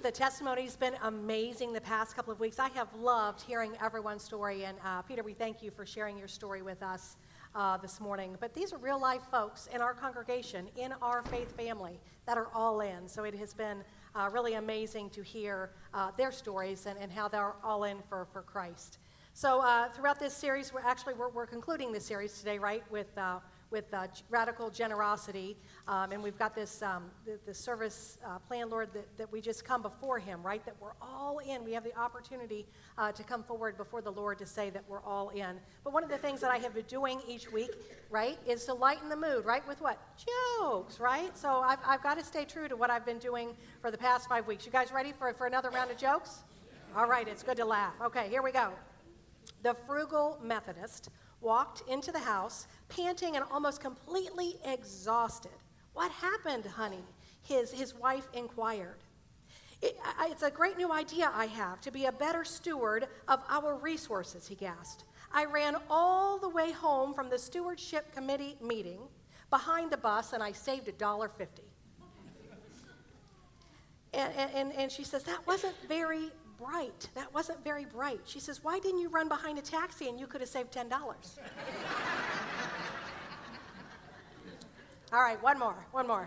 the testimony's been amazing the past couple of weeks. I have loved hearing everyone's story, and Peter, we thank you for sharing your story with us this morning. But these are real-life folks in our congregation, in our faith family, that are all in. So it has been really amazing to hear their stories and how they're all in for Christ. So throughout this series, we're concluding this series today, right, with radical generosity, and we've got this the service plan, Lord, that we just come before Him, right, that we're all in. We have the opportunity to come forward before the Lord to say that we're all in. But one of the things that I have been doing each week, right, is to lighten the mood, right, with what? Jokes, right? So I've got to stay true to what I've been doing for the past 5 weeks. You guys ready for another round of jokes? All right, it's good to laugh. Okay, here we go. The frugal Methodist walked into the house, panting and almost completely exhausted. "What happened, honey?" his wife inquired. It's a great new idea I have to be a better steward of our resources," he gasped. "I ran all the way home from the stewardship committee meeting behind the bus, and I saved $1.50. And she says, "That wasn't very bright. That wasn't very bright." She says, "Why didn't you run behind a taxi and you could have saved $10? All right, one more.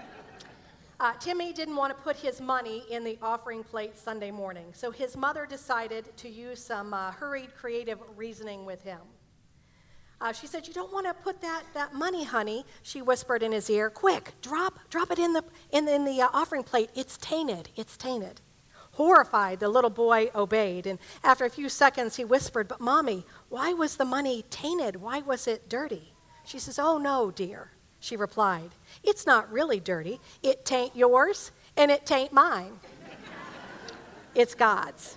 Timmy didn't want to put his money in the offering plate Sunday morning, so his mother decided to use some hurried creative reasoning with him. She said, "You don't want to put that money, honey," she whispered in his ear. "Quick, drop it in the offering plate. It's tainted." Horrified, the little boy obeyed, and after a few seconds he whispered, "But Mommy, why was the money tainted? Why was it dirty?" She says, "Oh no, dear," she replied. "It's not really dirty. It tain't yours, and it tain't mine. It's God's."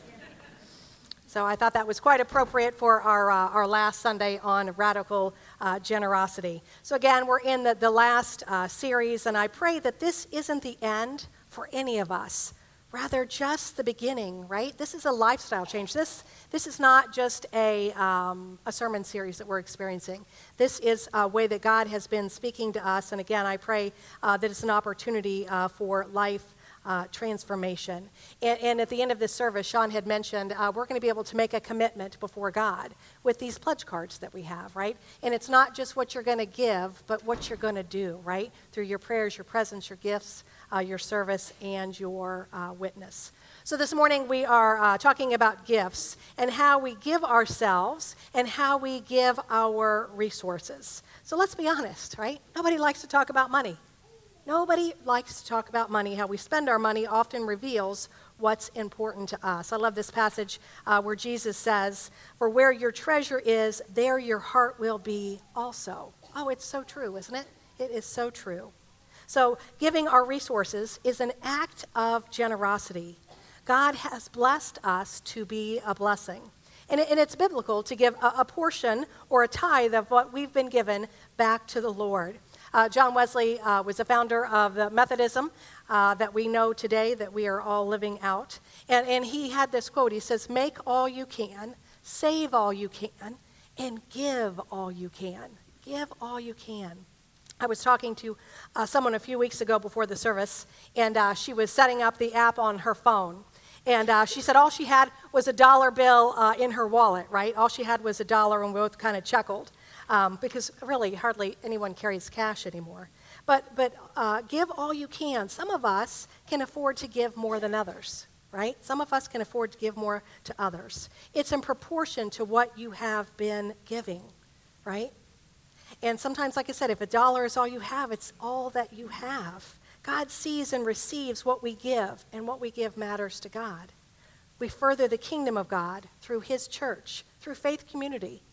So I thought that was quite appropriate for our last Sunday on radical generosity. So again, we're in the last series, and I pray that this isn't the end for any of us. Rather, just the beginning, right? This is a lifestyle change. This is not just a sermon series that we're experiencing. This is a way that God has been speaking to us. And again, I pray that it's an opportunity for life transformation. And at the end of this service, Sean had mentioned we're going to be able to make a commitment before God with these pledge cards that we have, right? And it's not just what you're going to give, but what you're going to do, right? Through your prayers, your presence, your gifts, your service, and your witness. So this morning we are talking about gifts and how we give ourselves and how we give our resources. So let's be honest, right? Nobody likes to talk about money. Nobody likes to talk about money. How we spend our money often reveals what's important to us. I love this passage where Jesus says, "For where your treasure is, there your heart will be also." Oh, it's so true, isn't it? It is so true. So giving our resources is an act of generosity. God has blessed us to be a blessing. And it's biblical to give a portion or a tithe of what we've been given back to the Lord. John Wesley was the founder of the Methodism that we know today that we are all living out. And he had this quote. He says, "Make all you can, save all you can, and give all you can." Give all you can. I was talking to someone a few weeks ago before the service, and she was setting up the app on her phone. And she said all she had was a $1 bill in her wallet, right? All she had was $1, and we both kind of chuckled because really hardly anyone carries cash anymore. But give all you can. Some of us can afford to give more than others, right? Some of us can afford to give more to others. It's in proportion to what you have been giving, right? And sometimes, like I said, if $1 is all you have, it's all that you have. God sees and receives what we give, and what we give matters to God. We further the kingdom of God through His church, through Faith Community.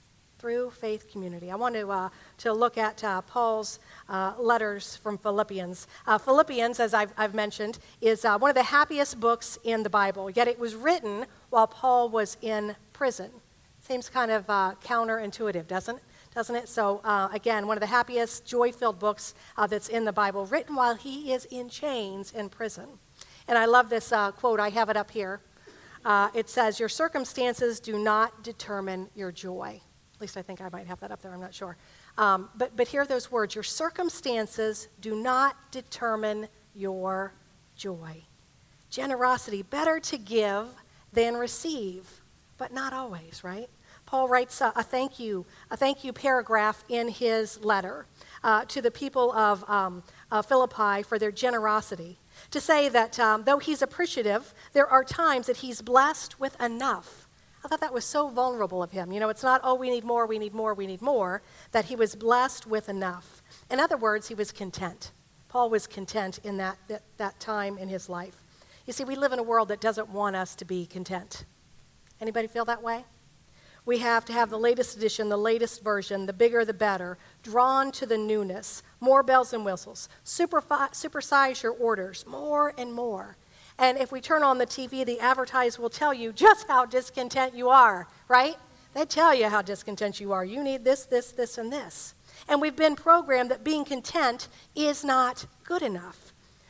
I want to look at Paul's letters from Philippians. Philippians, as I've mentioned, is one of the happiest books in the Bible, yet it was written while Paul was in prison. Seems kind of counterintuitive, doesn't it? So again, one of the happiest, joy-filled books that's in the Bible, written while he is in chains in prison. And I love this quote. I have it up here. It says, "Your circumstances do not determine your joy." At least I think I might have that up there. I'm not sure. But hear those words. Your circumstances do not determine your joy. generosity. Better to give than receive, but not always, right? Paul writes a thank you paragraph in his letter to the people of Philippi for their generosity, to say that though he's appreciative, there are times that he's blessed with enough. I thought that was so vulnerable of him. You know, it's not, oh, we need more, we need more, we need more, that he was blessed with enough. In other words, he was content. Paul was content in that time in his life. You see, we live in a world that doesn't want us to be content. Anybody feel that way? We have to have the latest edition, the latest version, the bigger the better, drawn to the newness, more bells and whistles, supersize your orders, more and more. And if we turn on the TV, the advertisers will tell you just how discontent you are, right? They tell you how discontent you are. You need this, this, this, and this. And we've been programmed that being content is not good enough.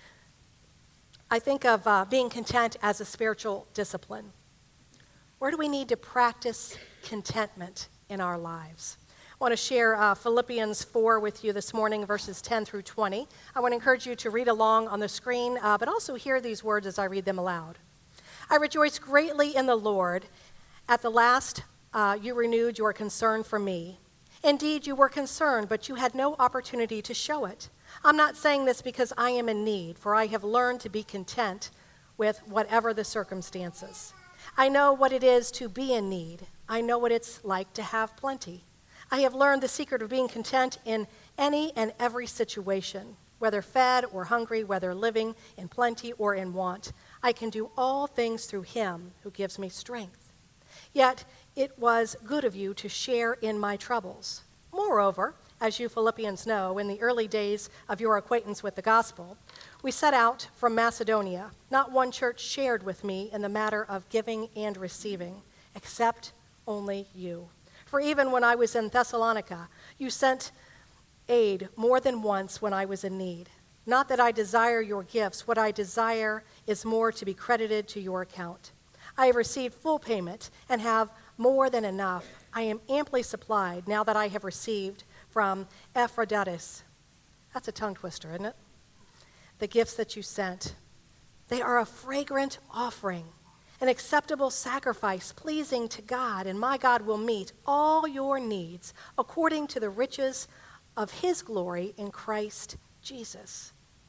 I think of being content as a spiritual discipline. Where do we need to practice contentment in our lives? I want to share Philippians 4 with you this morning, verses 10 through 20. I want to encourage you to read along on the screen, but also hear these words as I read them aloud. I rejoice greatly in the Lord. At the last, you renewed your concern for me. Indeed, you were concerned, but you had no opportunity to show it. I'm not saying this because I am in need, for I have learned to be content with whatever the circumstances. I know what it is to be in need. I know what it's like to have plenty. I have learned the secret of being content in any and every situation, whether fed or hungry, whether living in plenty or in want. I can do all things through him who gives me strength. Yet it was good of you to share in my troubles. Moreover, as you Philippians know, in the early days of your acquaintance with the gospel, we set out from Macedonia. Not one church shared with me in the matter of giving and receiving, except only you. For even when I was in Thessalonica, you sent aid more than once when I was in need. Not that I desire your gifts. What I desire is more to be credited to your account. I have received full payment and have more than enough. I am amply supplied now that I have received from Epaphroditus. That's a tongue twister, isn't it? The gifts that you sent. They are a fragrant offering, an acceptable sacrifice pleasing to God, and my God will meet all your needs according to the riches of his glory in Christ Jesus.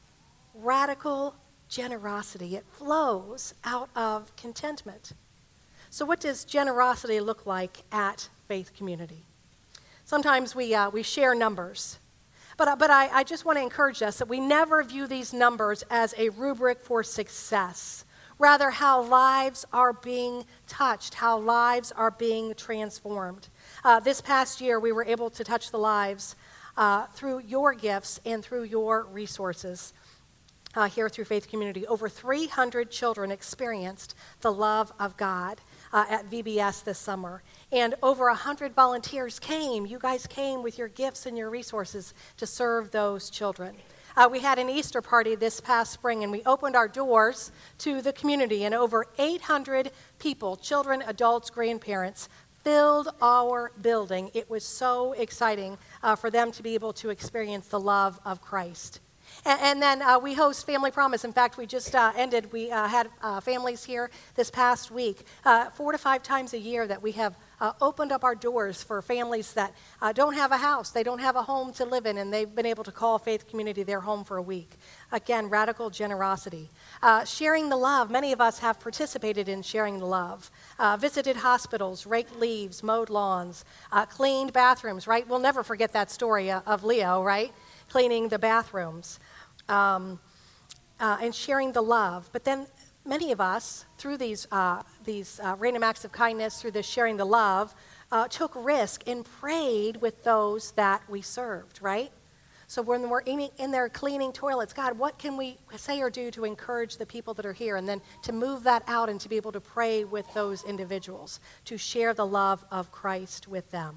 Radical generosity. It flows out of contentment. So what does generosity look like at Faith Community? Sometimes we share numbers. But I just want to encourage us that we never view these numbers as a rubric for success. Rather, how lives are being touched, how lives are being transformed. This past year, we were able to touch the lives through your gifts and through your resources here through Faith Community. Over 300 children experienced the love of God at VBS this summer. And over 100 volunteers came. You guys came with your gifts and your resources to serve those children. We had an Easter party this past spring, and we opened our doors to the community, and over 800 people, children, adults, grandparents, filled our building. It was so exciting for them to be able to experience the love of Christ. And then we host Family Promise. In fact, we just we had families here this past week, 4 to 5 times a year that we have opened up our doors for families that don't have a house, they don't have a home to live in, and they've been able to call Faith Community their home for a week. Again, radical generosity. Sharing the love. Many of us have participated in sharing the love. Visited hospitals, raked leaves, mowed lawns, cleaned bathrooms, right? We'll never forget that story of Leo, right? Cleaning the bathrooms, and sharing the love. But then many of us, through these random acts of kindness, through this sharing the love, took risk and prayed with those that we served, right? So when we're in there cleaning toilets, God, what can we say or do to encourage the people that are here? And then to move that out and to be able to pray with those individuals, to share the love of Christ with them.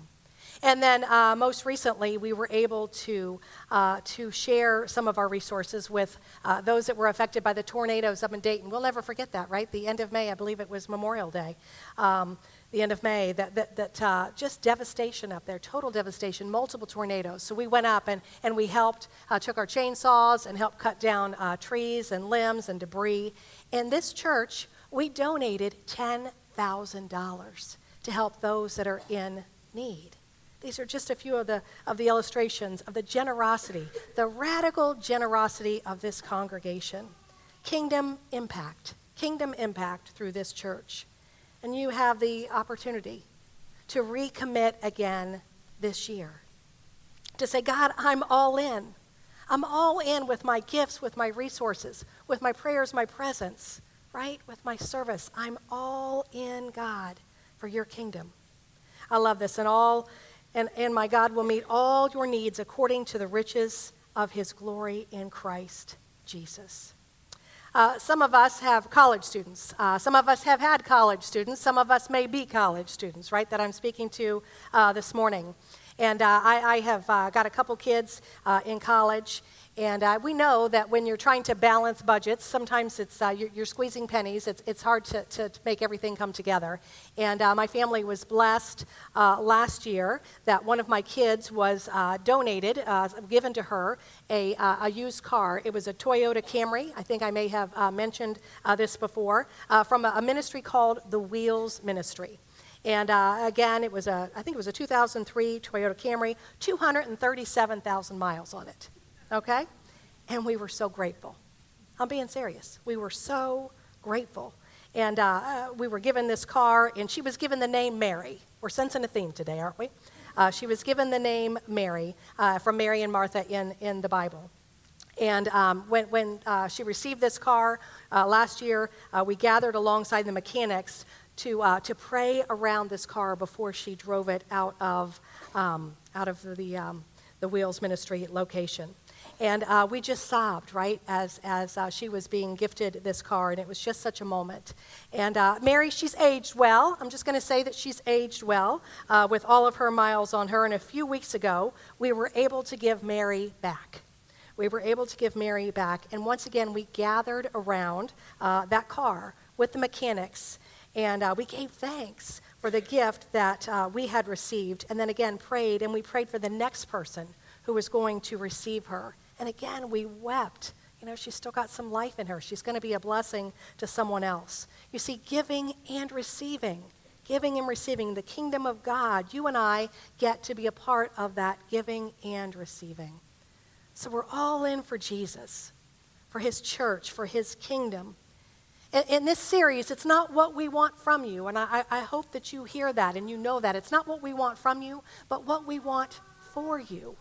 And then most recently, we were able to share some of our resources with those that were affected by the tornadoes up in Dayton. We'll never forget that, right? The end of May, I believe it was Memorial Day. The end of May, that just devastation up there, total devastation, multiple tornadoes. So we went up and we helped, took our chainsaws and helped cut down trees and limbs and debris. In this church, we donated $10,000 to help those that are in need. These are just a few of the illustrations of the generosity, the radical generosity of this congregation. Kingdom impact through this church. And you have the opportunity to recommit again this year. To say, God, I'm all in. I'm all in with my gifts, with my resources, with my prayers, my presence, right? With my service. I'm all in, God, for your kingdom. I love this. And my God will meet all your needs according to the riches of his glory in Christ Jesus. Some of us have college students. Some of us have had college students. Some of us may be college students, right, that I'm speaking to this morning. And I have got a couple kids in college. And we know that when you're trying to balance budgets, sometimes it's you're squeezing pennies. It's hard to make everything come together. And my family was blessed last year that one of my kids was donated, given to her, a used car. It was a Toyota Camry. I think I may have mentioned this before, from a ministry called the Wheels Ministry. And again, I think it was a 2003 Toyota Camry, 237,000 miles on it. Okay? And we were so grateful. I'm being serious. We were so grateful. And we were given this car, and she was given the name Mary. We're sensing a theme today, aren't we? She was given the name Mary from Mary and Martha in the Bible. And when she received this car last year, we gathered alongside the mechanics to pray around this car before she drove it out of the Wheels Ministry location. And we just sobbed, right, as she was being gifted this car, and it was just such a moment. And Mary, she's aged well. I'm just going to say that she's aged well with all of her miles on her. And a few weeks ago, we were able to give Mary back. And once again, we gathered around that car with the mechanics, and we gave thanks for the gift that we had received, and then again prayed, and we prayed for the next person who was going to receive her. And again, we wept. You know, she's still got some life in her. She's going to be a blessing to someone else. You see, giving and receiving, the kingdom of God, you and I get to be a part of that giving and receiving. So we're all in for Jesus, for his church, for his kingdom. In this series, it's not what we want from you, and I hope that you hear that and you know that. It's not what we want from you, but what we want for you.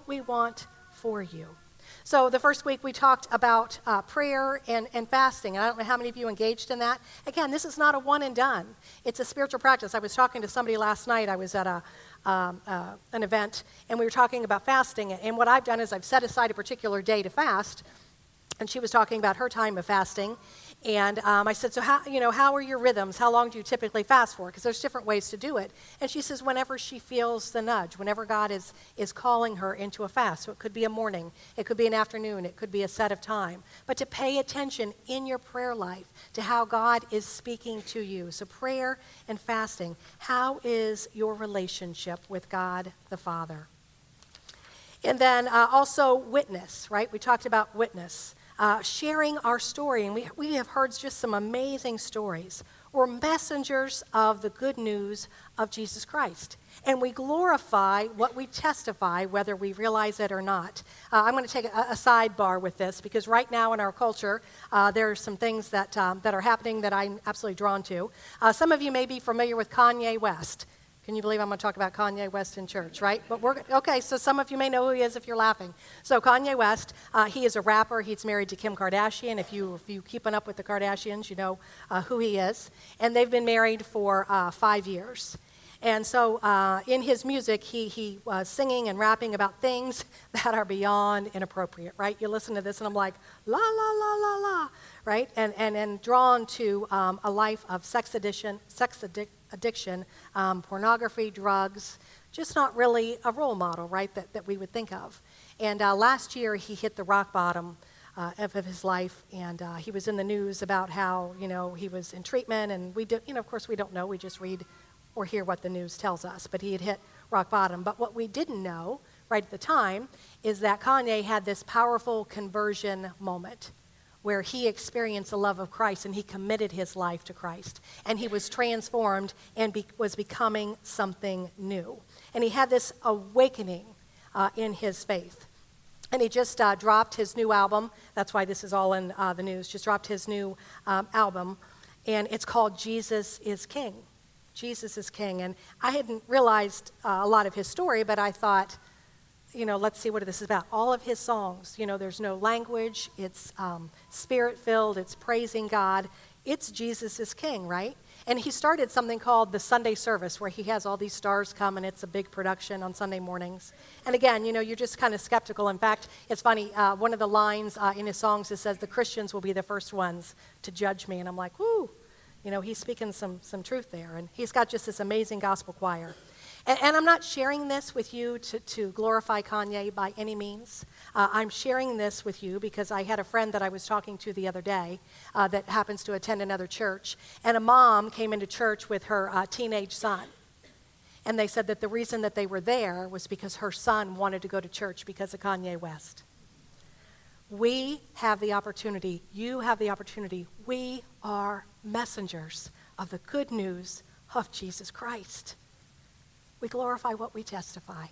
So the first week we talked about prayer and fasting, and I don't know how many of you engaged in that. Again, this is not a one and done. It's a spiritual practice. I was talking to somebody last night. I was at an event, and we were talking about fasting, and what I've done is I've set aside a particular day to fast, and she was talking about her time of fasting. And I said, so how are your rhythms? How long do you typically fast for? Because there's different ways to do it. And she says whenever she feels the nudge, whenever God is calling her into a fast. So it could be a morning, it could be an afternoon, it could be a set of time. But to pay attention in your prayer life to how God is speaking to you. So prayer and fasting. How is your relationship with God the Father? And then also witness, right? We talked about witness. Sharing our story, and we have heard just some amazing stories. We're messengers of the good news of Jesus Christ, and we glorify what we testify, whether we realize it or not. I'm going to take a sidebar with this, because right now in our culture, there are some things that are happening that I'm absolutely drawn to. Some of you may be familiar with Kanye West. Can you believe I'm going to talk about Kanye West in church, right? But okay, so some of you may know who he is if you're laughing. So Kanye West, he is a rapper. He's married to Kim Kardashian. If you keeping up with the Kardashians, you know who he is. And they've been married for 5 years. And so in his music, he was singing and rapping about things that are beyond inappropriate, right? You listen to this and I'm like, la, la, la, la, la, right? And drawn to a life of sex addiction, pornography, drugs, just not really a role model, right, that we would think of. And last year, he hit the rock bottom of his life, and he was in the news about how, he was in treatment, and we did, of course we don't know, we just read or hear what the news tells us, but he had hit rock bottom. But what we didn't know right at the time is that Kanye had this powerful conversion moment where he experienced the love of Christ and he committed his life to Christ, and he was transformed and was becoming something new. And he had this awakening in his faith. And he just dropped his new album. That's why this is all in the news. Just dropped his new album, and it's called Jesus is King. Jesus is King. And I hadn't realized a lot of his story, but I thought, let's see what this is about. All of his songs, there's no language. It's spirit-filled. It's praising God. It's Jesus is King, right? And he started something called the Sunday service, where he has all these stars come, and it's a big production on Sunday mornings. And again, you're just kind of skeptical. In fact, it's funny, one of the lines in his songs, it says, the Christians will be the first ones to judge me. And I'm like, whoo, he's speaking some truth there. And he's got just this amazing gospel choir. And I'm not sharing this with you to glorify Kanye by any means. I'm sharing this with you because I had a friend that I was talking to the other day that happens to attend another church, and a mom came into church with her teenage son. And they said that the reason that they were there was because her son wanted to go to church because of Kanye West. We have the opportunity, you have the opportunity, we are messengers of the good news of Jesus Christ. We glorify what we testify.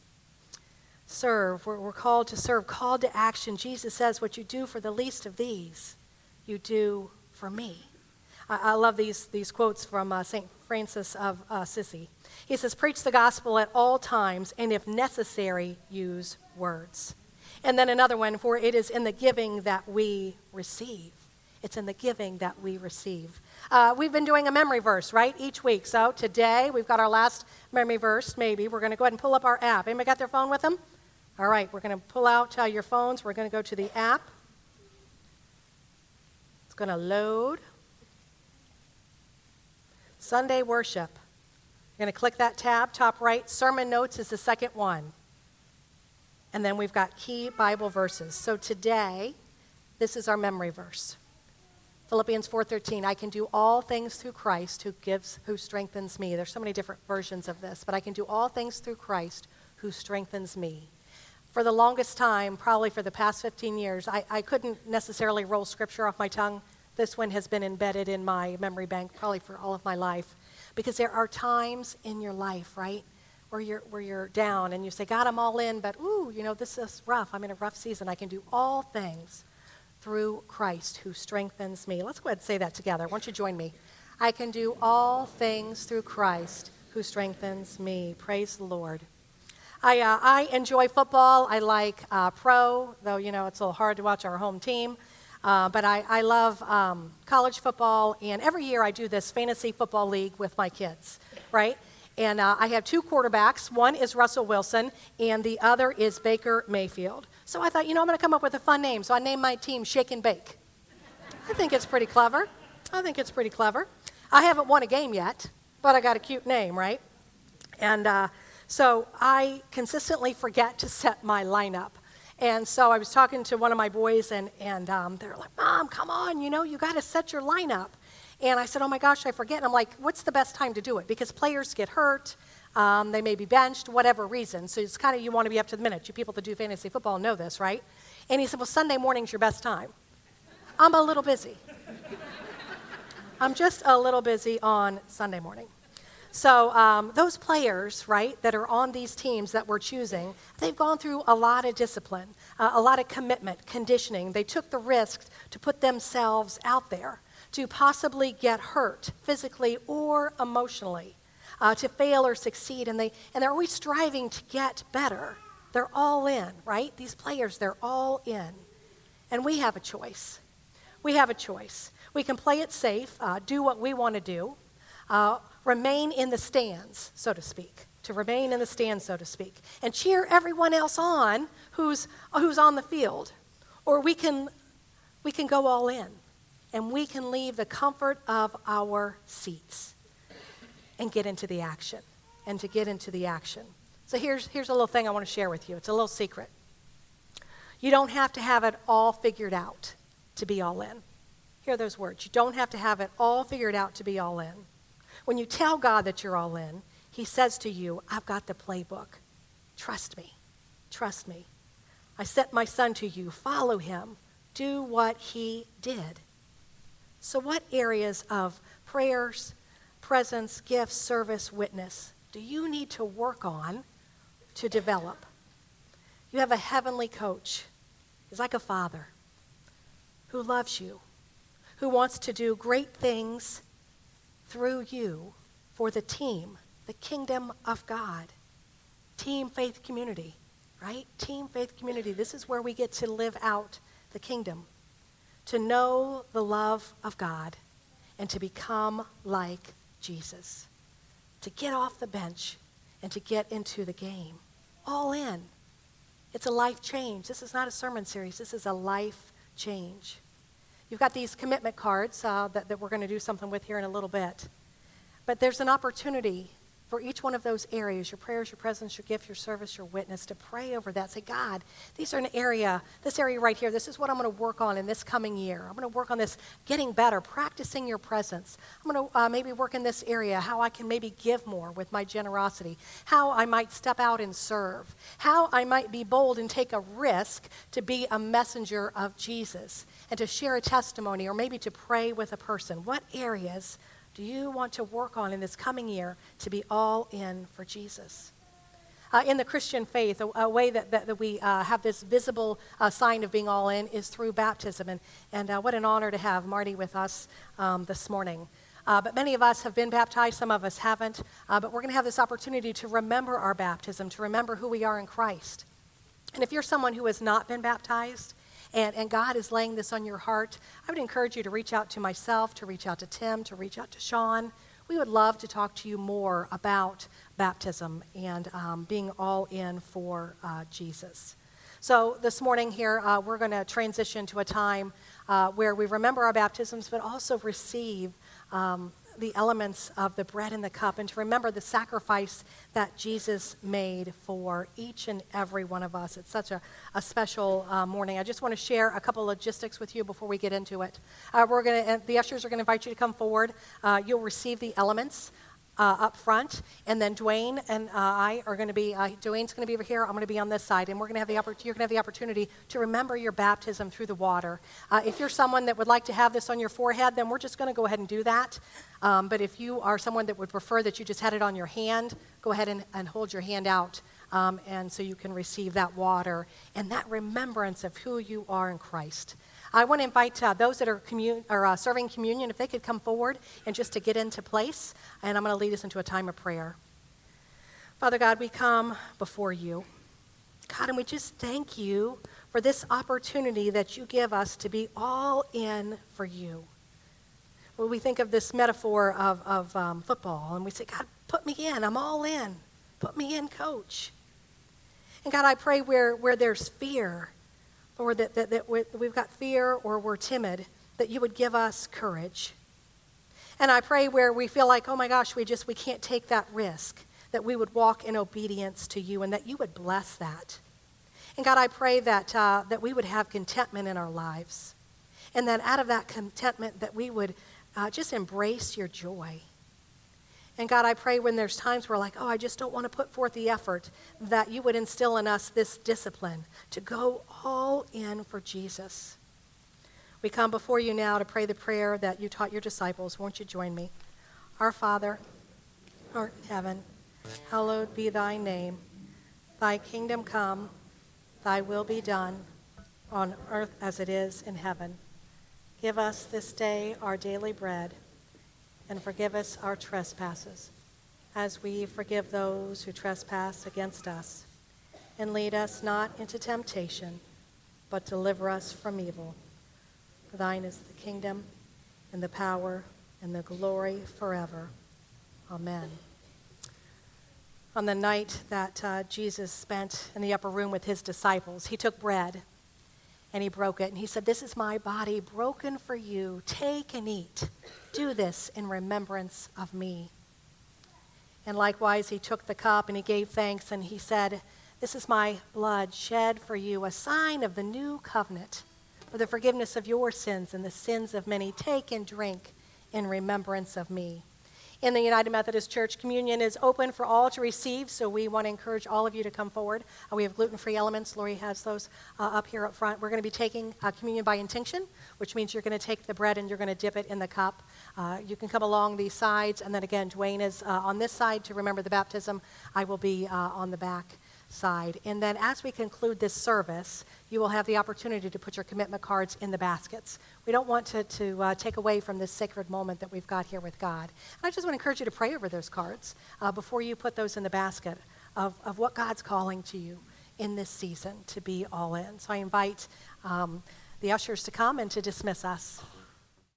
Serve. We're called to serve, called to action. Jesus says, what you do for the least of these, you do for me. I love these quotes from St. Francis of Assisi. He says, preach the gospel at all times, and if necessary, use words. And then another one, for it is in the giving that we receive. It's in the giving that we receive. We've been doing a memory verse, right, each week. So today, we've got our last memory verse, maybe. We're going to go ahead and pull up our app. Anybody got their phone with them? All right, we're going to pull out your phones. We're going to go to the app. It's going to load. Sunday worship. You're going to click that tab, top right. Sermon notes is the second one. And then we've got key Bible verses. So today, this is our memory verse. Philippians 4:13, I can do all things through Christ who strengthens me. There's so many different versions of this, but I can do all things through Christ who strengthens me. For the longest time, probably for the past 15 years, I couldn't necessarily roll scripture off my tongue. This one has been embedded in my memory bank probably for all of my life, because there are times in your life, right, where you're down and you say, God, I'm all in, but this is rough. I'm in a rough season. I can do all things through Christ who strengthens me. Let's go ahead and say that together. Why don't you join me? I can do all things through Christ who strengthens me. Praise the Lord. I enjoy football. I like pro, though, it's a little hard to watch our home team. But I love college football, and every year I do this fantasy football league with my kids, right? And I have two quarterbacks. One is Russell Wilson, and the other is Baker Mayfield. So I thought, I'm going to come up with a fun name. So I named my team Shake and Bake. I think it's pretty clever. I haven't won a game yet, but I got a cute name, right? And so I consistently forget to set my lineup. And so I was talking to one of my boys, and they're like, Mom, come on, you got to set your lineup. And I said, oh my gosh, I forget. And I'm like, what's the best time to do it? Because players get hurt. They may be benched, whatever reason. So it's kind of, you want to be up to the minute. You people that do fantasy football know this, right? And he said, well, Sunday morning's your best time. I'm a little busy. I'm just a little busy on Sunday morning. So those players, right, that are on these teams that we're choosing, they've gone through a lot of discipline, a lot of commitment, conditioning. They took the risk to put themselves out there, to possibly get hurt physically or emotionally, to fail or succeed, and they're always striving to get better. They're all in, right? These players, they're all in. And we have a choice. We have a choice. We can play it safe, do what we want to do, remain in the stands, so to speak, and cheer everyone else on who's on the field. Or we can go all in, and we can leave the comfort of our seats and get into the action. and to get into the action. So here's a little thing I want to share with you. It's a little secret. You don't have to have it all figured out to be all in. Hear those words. You don't have to have it all figured out to be all in. When you tell God that you're all in, he says to you, I've got the playbook. Trust me. Trust me. I sent my son to you. Follow him. Do what he did. So what areas of prayers, presence, gifts, service, witness do you need to work on to develop? You have a heavenly coach. He's like a father who loves you, who wants to do great things through you for the team, the kingdom of God. Team Faith Community, right? Team Faith Community. This is where we get to live out the kingdom, to know the love of God and to become like Jesus, to get off the bench and to get into the game. All in. It's a life change. This is not a sermon series. This is a life change. You've got these commitment cards that we're going to do something with here in a little bit. But there's an opportunity for each one of those areas, your prayers, your presence, your gift, your service, your witness, to pray over that. Say, God, these are this area right here, this is what I'm going to work on in this coming year. I'm going to work on this getting better, practicing your presence. I'm going to maybe work in this area, how I can maybe give more with my generosity, how I might step out and serve, how I might be bold and take a risk to be a messenger of Jesus and to share a testimony or maybe to pray with a person. What areas do you want to work on in this coming year to be all in for Jesus? In the Christian faith, a way that we have this visible sign of being all in is through baptism. And what an honor to have Marty with us this morning. But many of us have been baptized, some of us haven't. But we're going to have this opportunity to remember our baptism, to remember who we are in Christ. And if you're someone who has not been baptized, and God is laying this on your heart, I would encourage you to reach out to myself, to reach out to Tim, to reach out to Sean. We would love to talk to you more about baptism and being all in for Jesus. So this morning here, we're going to transition to a time where we remember our baptisms, but also receive the elements of the bread and the cup, and to remember the sacrifice that Jesus made for each and every one of us. It's such a special morning. I just want to share a couple logistics with you before we get into it. The ushers are going to invite you to come forward. You'll receive the elements up front, and then Dwayne and I are going to be, Dwayne's going to be over here, I'm going to be on this side, and you're going to have the opportunity to remember your baptism through the water. If you're someone that would like to have this on your forehead, then we're just going to go ahead and do that. But if you are someone that would prefer that you just had it on your hand, go ahead and hold your hand out, and so you can receive that water and that remembrance of who you are in Christ. I want to invite those that are serving communion, if they could come forward and just to get into place, and I'm going to lead us into a time of prayer. Father God, we come before you, God, and we just thank you for this opportunity that you give us to be all in for you. When we think of this metaphor of football, and we say, God, put me in, I'm all in. Put me in, coach. And God, I pray where there's fear, or that we've got fear or we're timid, that you would give us courage. And I pray where we feel like, oh my gosh, we can't take that risk, that we would walk in obedience to you and that you would bless that. And God, I pray that we would have contentment in our lives, and that out of that contentment that we would just embrace your joy. And God, I pray when there's times where like, oh, I just don't want to put forth the effort, that you would instill in us this discipline to go all in for Jesus. We come before you now to pray the prayer that you taught your disciples. Won't you join me? Our Father, art in heaven, hallowed be thy name. Thy kingdom come, thy will be done, on earth as it is in heaven. Give us this day our daily bread, and forgive us our trespasses, as we forgive those who trespass against us. And lead us not into temptation, but deliver us from evil. For thine is the kingdom, and the power, and the glory forever. Amen. On the night that Jesus spent in the upper room with his disciples, he took bread, and he broke it, and he said, "This is my body broken for you. Take and eat. Do this in remembrance of me." And likewise, he took the cup and he gave thanks and he said, "This is my blood shed for you, a sign of the new covenant, for the forgiveness of your sins and the sins of many. Take and drink in remembrance of me." In the United Methodist Church, communion is open for all to receive, so we want to encourage all of you to come forward. We have gluten-free elements. Lori has those up here up front. We're going to be taking communion by intinction, which means you're going to take the bread and you're going to dip it in the cup. You can come along these sides, and then again, Dwayne is on this side to remember the baptism. I will be on the back side. And then as we conclude this service, you will have the opportunity to put your commitment cards in the baskets. We don't want to take away from this sacred moment that we've got here with God. And I just want to encourage you to pray over those cards before you put those in the basket of what God's calling to you in this season to be all in. So I invite the ushers to come and to dismiss us.